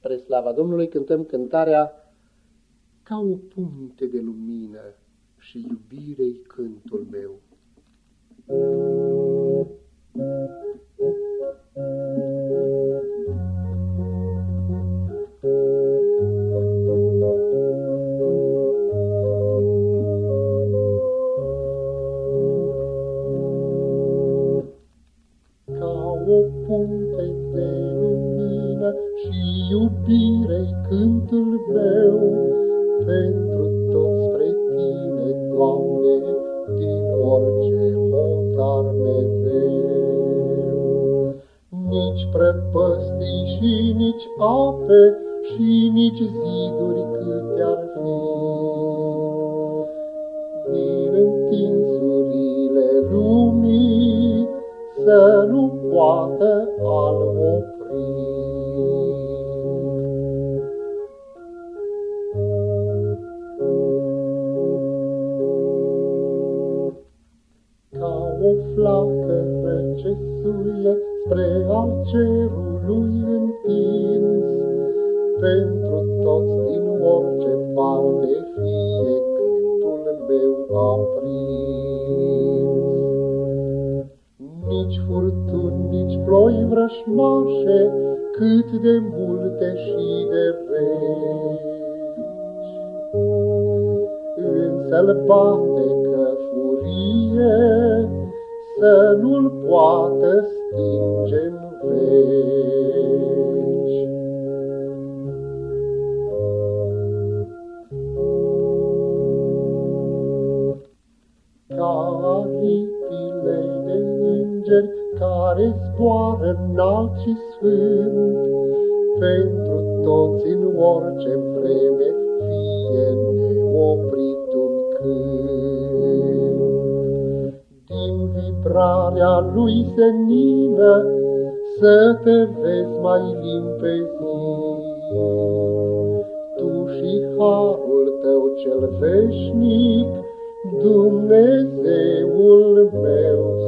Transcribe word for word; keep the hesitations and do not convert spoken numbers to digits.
Spre slava Domnului cântăm cântarea Ca o punte de lumină și iubire-i cântul meu. Ca o punte de lumină și iubire-i cântul meu, pentru toți spre Tine, Doamne, din orice hotar mereu. Nici prăpăstii și nici ape și nici ziduri câte ar fi, din întinsurile lumii să nu poată al opri. Ca o flacără ce suie spre al cerului întins, pentru toți din orice parte fie cântul meu aprins. Nici furtuni, nici ploi vrășmașe, cât de multe și de reci, însă-l batecă furie să nu-l poată stinge-n veci. Ca aripile de îngeri care zboară înalt și sfânt, pentru toți în orice vreme fie neoprit un cânt. Din vibrarea lui senină să te vezi mai limpezit, tu și harul tău cel veșnic, Dumnezeul meu.